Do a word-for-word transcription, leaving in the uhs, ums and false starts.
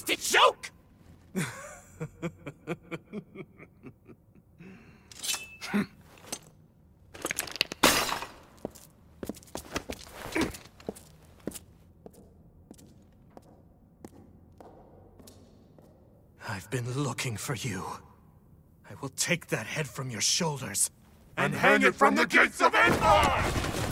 to choke! I've been looking for you. I will take that head from your shoulders And hang it from the gates of Endor!